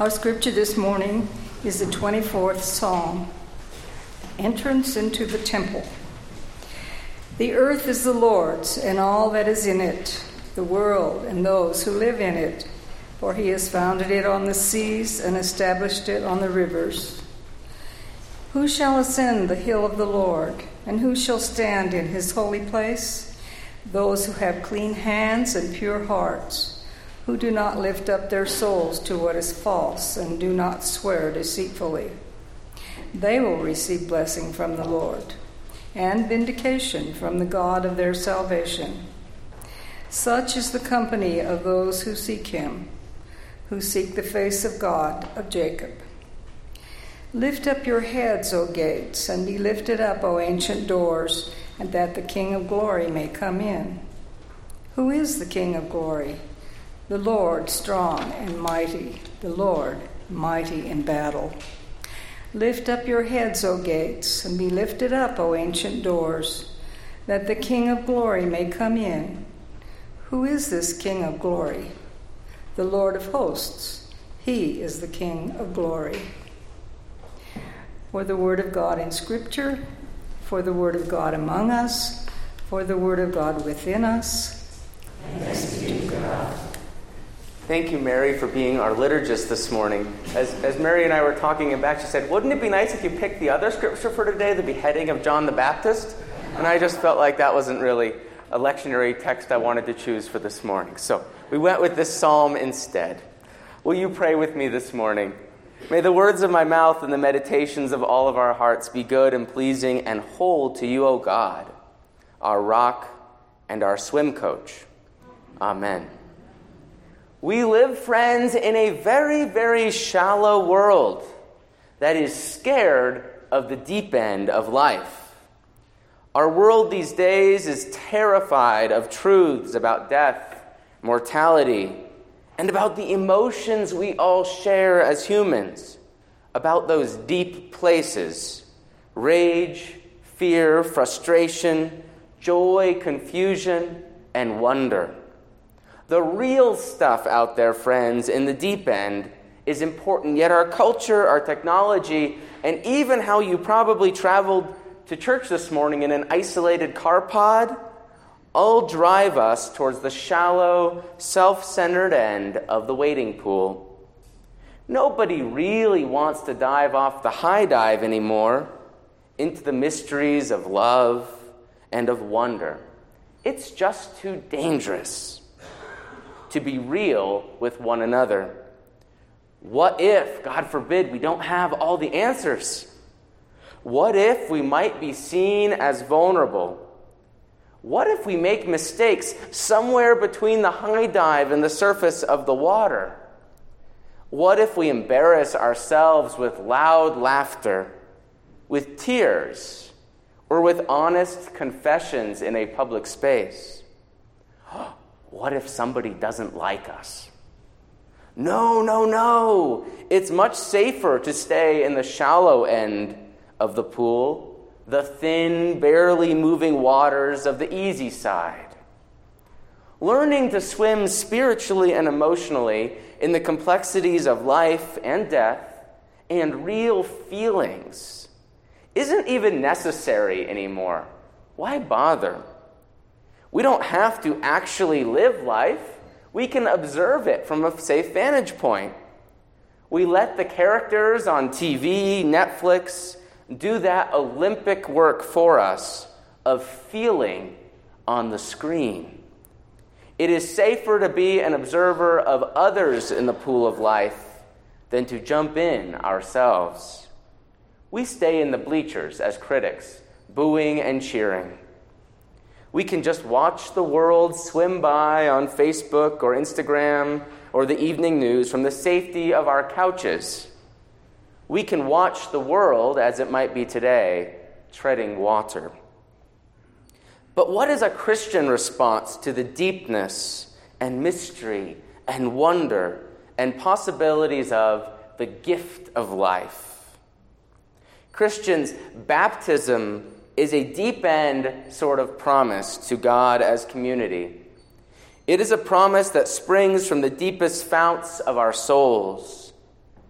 Our scripture this morning is the 24th Psalm, Entrance into the Temple. The earth is the Lord's, and all that is in it, the world and those who live in it, for he has founded it on the seas and established it on the rivers. Who shall ascend the hill of the Lord, and who shall stand in his holy place? Those who have clean hands and pure hearts, who do not lift up their souls to what is false and do not swear deceitfully. They will receive blessing from the Lord and vindication from the God of their salvation. Such is the company of those who seek him, who seek the face of God of Jacob. Lift up your heads, O gates, and be lifted up, O ancient doors, and that the King of glory may come in. Who is the King of glory? The Lord strong and mighty, the Lord mighty in battle. Lift up your heads, O gates, and be lifted up, O ancient doors, that the King of glory may come in. Who is this King of glory? The Lord of hosts. He is the King of glory. For the word of God in Scripture, for the word of God among us, for the word of God within us. Thanks be to God. Thank you, Mary, for being our liturgist this morning. As Mary and I were talking back, she said, wouldn't it be nice if you picked the other scripture for today, the beheading of John the Baptist? And I just felt like that wasn't really a lectionary text I wanted to choose for this morning. So we went with this psalm instead. Will you pray with me this morning? May the words of my mouth and the meditations of all of our hearts be good and pleasing and whole to you, O God, our rock and our swim coach. Amen. We live, friends, in a very, very shallow world that is scared of the deep end of life. Our world these days is terrified of truths about death, mortality, and about the emotions we all share as humans, about those deep places: rage, fear, frustration, joy, confusion, and wonder. The real stuff out there, friends, in the deep end is important, yet our culture, our technology, and even how you probably traveled to church this morning in an isolated car pod all drive us towards the shallow, self-centered end of the wading pool. Nobody really wants to dive off the high dive anymore into the mysteries of love and of wonder. It's just too dangerous to be real with one another. What if, God forbid, we don't have all the answers? What if we might be seen as vulnerable? What if we make mistakes somewhere between the high dive and the surface of the water? What if we embarrass ourselves with loud laughter, with tears, or with honest confessions in a public space? What if somebody doesn't like us? No. It's much safer to stay in the shallow end of the pool, the thin, barely moving waters of the easy side. Learning to swim spiritually and emotionally in the complexities of life and death and real feelings isn't even necessary anymore. Why bother? We don't have to actually live life. We can observe it from a safe vantage point. We let the characters on TV, Netflix, do that Olympic work for us of feeling on the screen. It is safer to be an observer of others in the pool of life than to jump in ourselves. We stay in the bleachers as critics, booing and cheering. We can just watch the world swim by on Facebook or Instagram or the evening news from the safety of our couches. We can watch the world, as it might be today, treading water. But what is a Christian response to the deepness and mystery and wonder and possibilities of the gift of life? Christians, baptism is a deep-end sort of promise to God as community. It is a promise that springs from the deepest founts of our souls.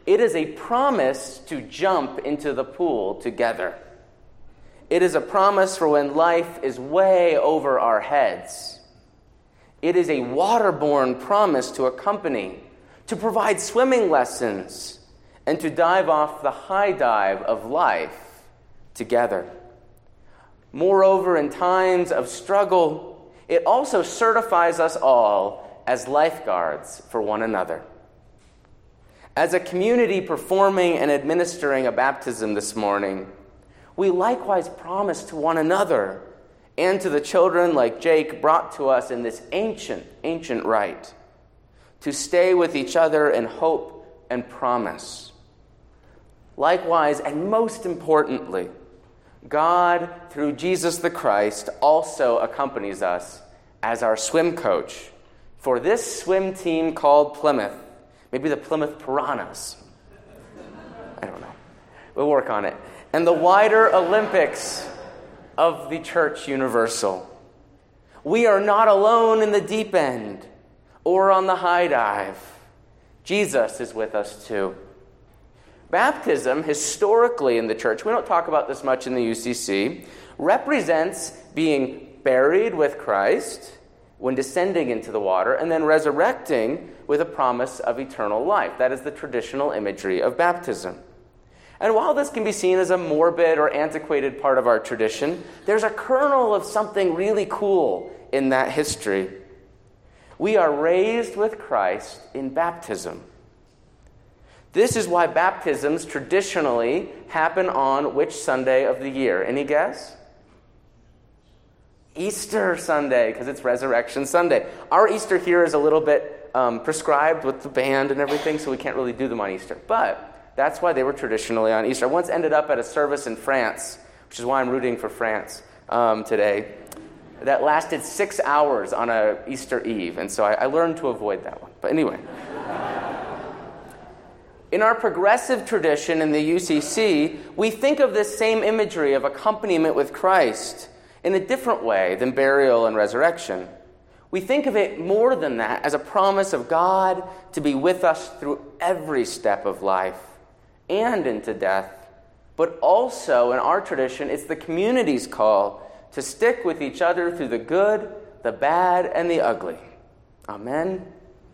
It is a promise to jump into the pool together. It is a promise for when life is way over our heads. It is a waterborne promise to accompany, to provide swimming lessons, and to dive off the high dive of life together. Moreover, in times of struggle, it also certifies us all as lifeguards for one another. As a community performing and administering a baptism this morning, we likewise promise to one another and to the children like Jake brought to us in this ancient rite to stay with each other in hope and promise. Likewise, and most importantly, God, through Jesus the Christ, also accompanies us as our swim coach for this swim team called Plymouth. Maybe the Plymouth Piranhas. I don't know. We'll work on it. And the wider Olympics of the Church Universal. We are not alone in the deep end or on the high dive. Jesus is with us too. Baptism, historically in the church, we don't talk about this much in the UCC, represents being buried with Christ when descending into the water and then resurrecting with a promise of eternal life. That is the traditional imagery of baptism. And while this can be seen as a morbid or antiquated part of our tradition, there's a kernel of something really cool in that history. We are raised with Christ in baptism. This is why baptisms traditionally happen on which Sunday of the year? Any guess? Easter Sunday, because it's Resurrection Sunday. Our Easter here is a little bit prescribed with the band and everything, so we can't really do them on Easter. But that's why they were traditionally on Easter. I once ended up at a service in France, which is why I'm rooting for France today, that lasted 6 hours on a Easter Eve, and so I learned to avoid that one. But anyway. In our progressive tradition in the UCC, we think of this same imagery of accompaniment with Christ in a different way than burial and resurrection. We think of it more than that as a promise of God to be with us through every step of life and into death. But also, in our tradition, it's the community's call to stick with each other through the good, the bad, and the ugly. Amen?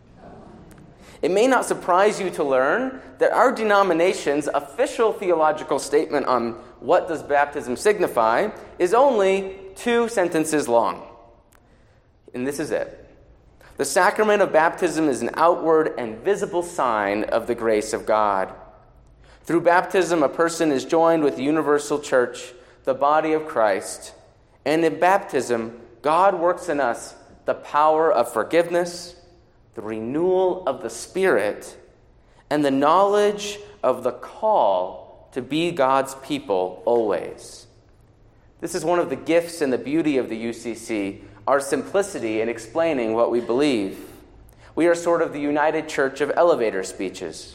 It may not surprise you to learn that our denomination's official theological statement on what does baptism signify is only 2 sentences long. And this is it. The sacrament of baptism is an outward and visible sign of the grace of God. Through baptism, a person is joined with the universal church, the body of Christ. And in baptism, God works in us the power of forgiveness, the renewal of the Spirit, and the knowledge of the call to be God's people always. This is one of the gifts and the beauty of the UCC, our simplicity in explaining what we believe. We are sort of the United Church of elevator speeches.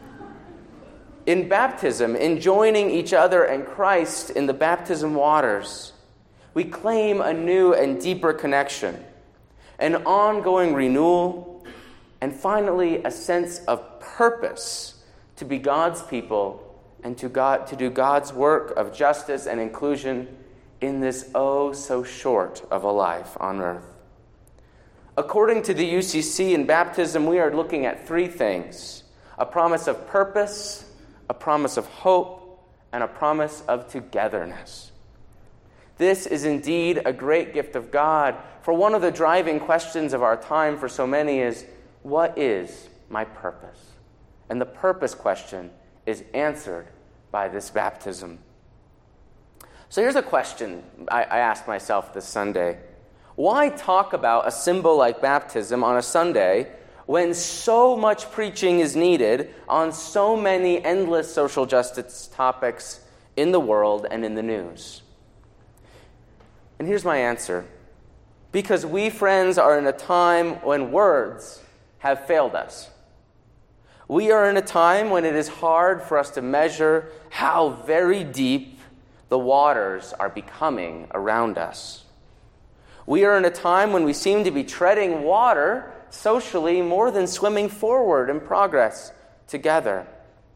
In baptism, in joining each other and Christ in the baptism waters, we claim a new and deeper connection, an ongoing renewal, and finally, a sense of purpose to be God's people and to do God's work of justice and inclusion in this oh so short of a life on earth. According to the UCC, in baptism, we are looking at 3 things: a promise of purpose, a promise of hope, and a promise of togetherness. This is indeed a great gift of God, for one of the driving questions of our time for so many is, what is my purpose? And the purpose question is answered by this baptism. So here's a question I asked myself this Sunday. Why talk about a symbol like baptism on a Sunday when so much preaching is needed on so many endless social justice topics in the world and in the news? And here's my answer. Because we, friends, are in a time when words have failed us. We are in a time when it is hard for us to measure how very deep the waters are becoming around us. We are in a time when we seem to be treading water socially more than swimming forward in progress together.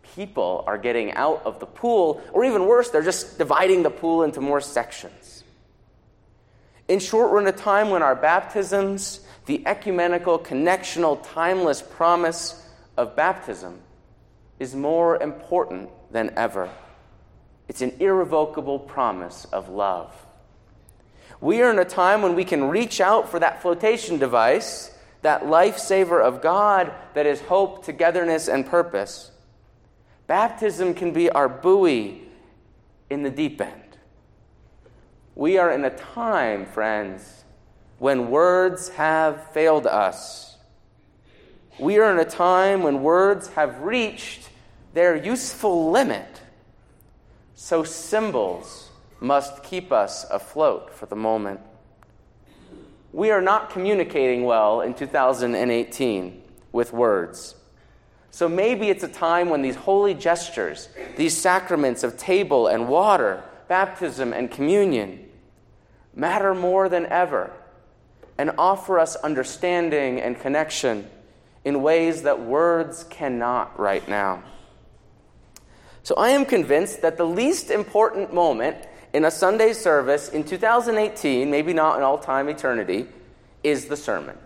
People are getting out of the pool, or even worse, they're just dividing the pool into more sections. In short, we're in a time when our baptisms, the ecumenical, connectional, timeless promise of baptism, is more important than ever. It's an irrevocable promise of love. We are in a time when we can reach out for that flotation device, that lifesaver of God that is hope, togetherness, and purpose. Baptism can be our buoy in the deep end. We are in a time, friends, when words have failed us. We are in a time when words have reached their useful limit. So symbols must keep us afloat for the moment. We are not communicating well in 2018 with words. So maybe it's a time when these holy gestures, these sacraments of table and water, baptism and communion, matter more than ever and offer us understanding and connection in ways that words cannot right now. So I am convinced that the least important moment in a Sunday service in 2018, maybe not in all-time eternity, is the sermon.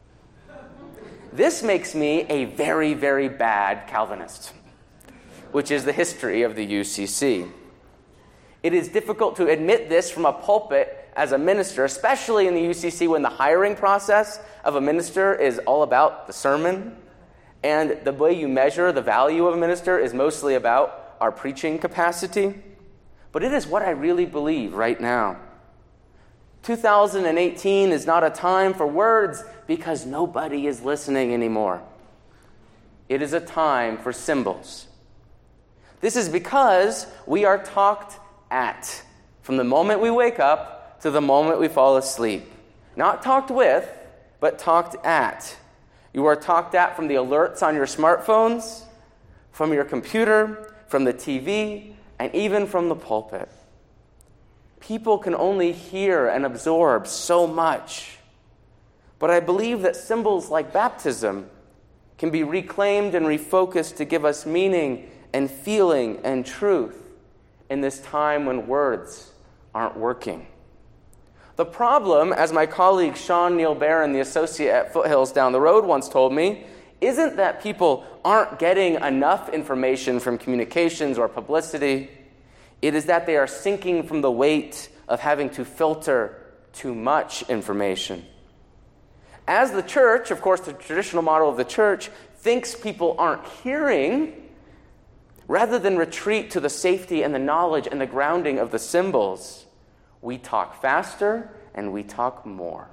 This makes me a very, very bad Calvinist, which is the history of the UCC. It is difficult to admit this from a pulpit as a minister, especially in the UCC when the hiring process of a minister is all about the sermon, and the way you measure the value of a minister is mostly about our preaching capacity. But it is what I really believe right now. 2018 is not a time for words because nobody is listening anymore. It is a time for symbols. This is because we are talked at from the moment we wake up to the moment we fall asleep. Not talked with, but talked at. You are talked at from the alerts on your smartphones, from your computer, from the TV, and even from the pulpit. People can only hear and absorb so much. But I believe that symbols like baptism can be reclaimed and refocused to give us meaning and feeling and truth in this time when words aren't working. The problem, as my colleague Sean Neil Barron, the associate at Foothills down the road, once told me, isn't that people aren't getting enough information from communications or publicity. It is that they are sinking from the weight of having to filter too much information. As the church, of course, the traditional model of the church, thinks people aren't hearing, rather than retreat to the safety and the knowledge and the grounding of the symbols, we talk faster and we talk more.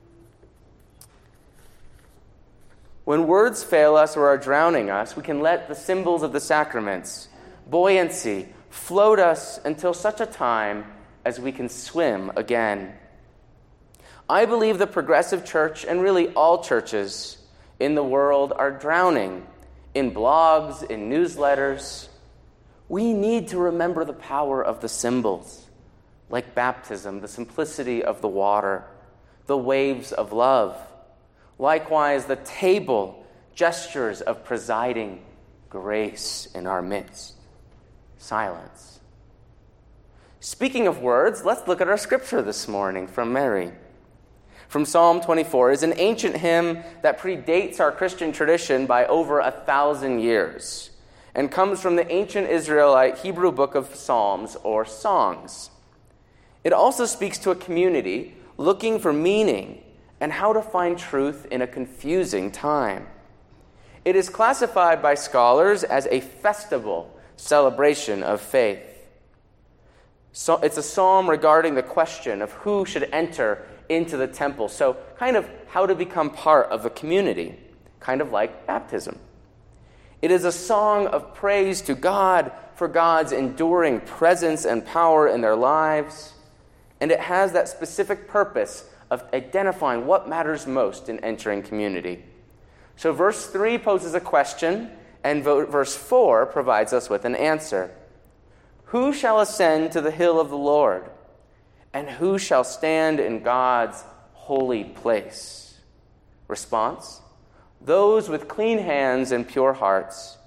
When words fail us or are drowning us, we can let the symbols of the sacraments, buoyancy, float us until such a time as we can swim again. I believe the progressive church, and really all churches in the world, are drowning in blogs, in newsletters. We need to remember the power of the symbols, like baptism, the simplicity of the water, the waves of love. Likewise, the table, gestures of presiding grace in our midst. Silence. Speaking of words, let's look at our scripture this morning from Mary. From Psalm 24 is an ancient hymn that predates our Christian tradition by over 1,000 years and comes from the ancient Israelite Hebrew book of Psalms or Songs. It also speaks to a community looking for meaning and how to find truth in a confusing time. It is classified by scholars as a festival celebration of faith. So it's a psalm regarding the question of who should enter into the temple. So kind of how to become part of a community, kind of like baptism. It is a song of praise to God for God's enduring presence and power in their lives. And it has that specific purpose of identifying what matters most in entering community. So verse 3 poses a question, and verse 4 provides us with an answer. Who shall ascend to the hill of the Lord? And who shall stand in God's holy place? Response: those with clean hands and pure hearts,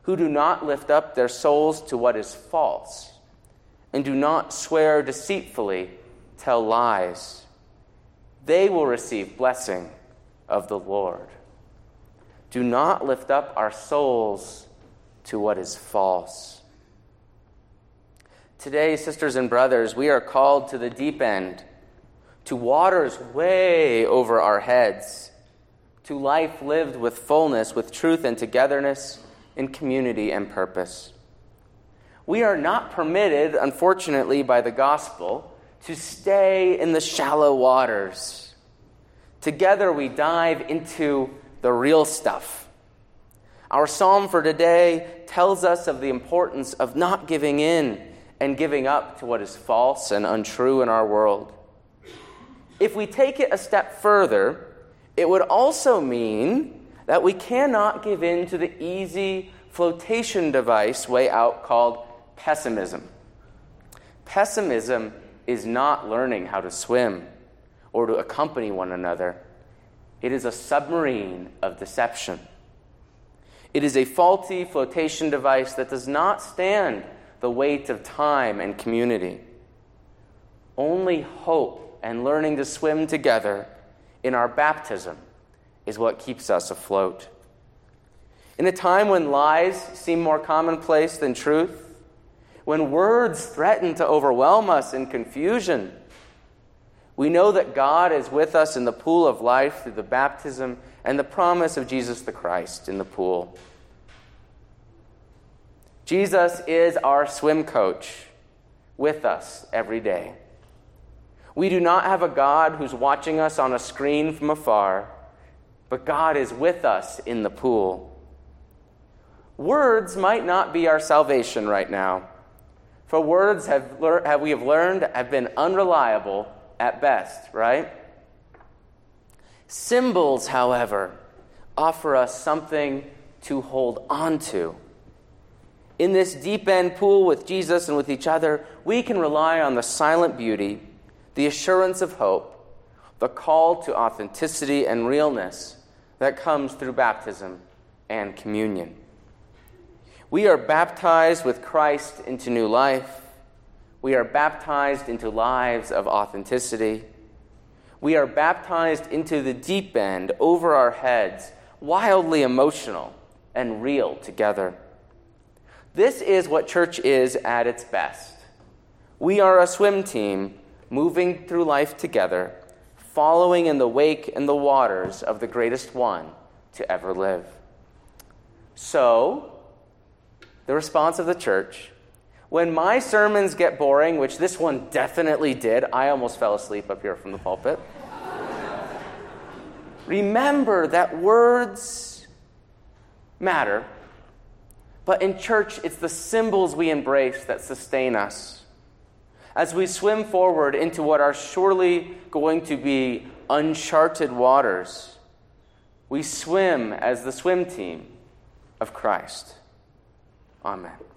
who do not lift up their souls to what is false, and do not swear deceitfully, tell lies. They will receive blessing of the Lord. Do not lift up our souls to what is false. Today, sisters and brothers, we are called to the deep end, to waters way over our heads, to life lived with fullness, with truth and togetherness, in community and purpose. We are not permitted, unfortunately, by the gospel, to stay in the shallow waters. Together we dive into the real stuff. Our psalm for today tells us of the importance of not giving in and giving up to what is false and untrue in our world. If we take it a step further, it would also mean that we cannot give in to the easy flotation device way out called pessimism. Pessimism is not learning how to swim or to accompany one another. It is a submarine of deception. It is a faulty flotation device that does not stand the weight of time and community. Only hope and learning to swim together in our baptism is what keeps us afloat. In a time when lies seem more commonplace than truth, when words threaten to overwhelm us in confusion, we know that God is with us in the pool of life through the baptism and the promise of Jesus the Christ in the pool. Jesus is our swim coach with us every day. We do not have a God who's watching us on a screen from afar, but God is with us in the pool. Words might not be our salvation right now, for words have been unreliable at best, right? Symbols, however, offer us something to hold on to. In this deep end pool with Jesus and with each other, we can rely on the silent beauty, the assurance of hope, the call to authenticity and realness that comes through baptism and communion. We are baptized with Christ into new life. We are baptized into lives of authenticity. We are baptized into the deep end over our heads, wildly emotional and real together. This is what church is at its best. We are a swim team moving through life together, following in the wake and the waters of the greatest one to ever live. So, the response of the church: when my sermons get boring, which this one definitely did, I almost fell asleep up here from the pulpit. Remember that words matter, but in church, it's the symbols we embrace that sustain us. As we swim forward into what are surely going to be uncharted waters, we swim as the swim team of Christ. Amen.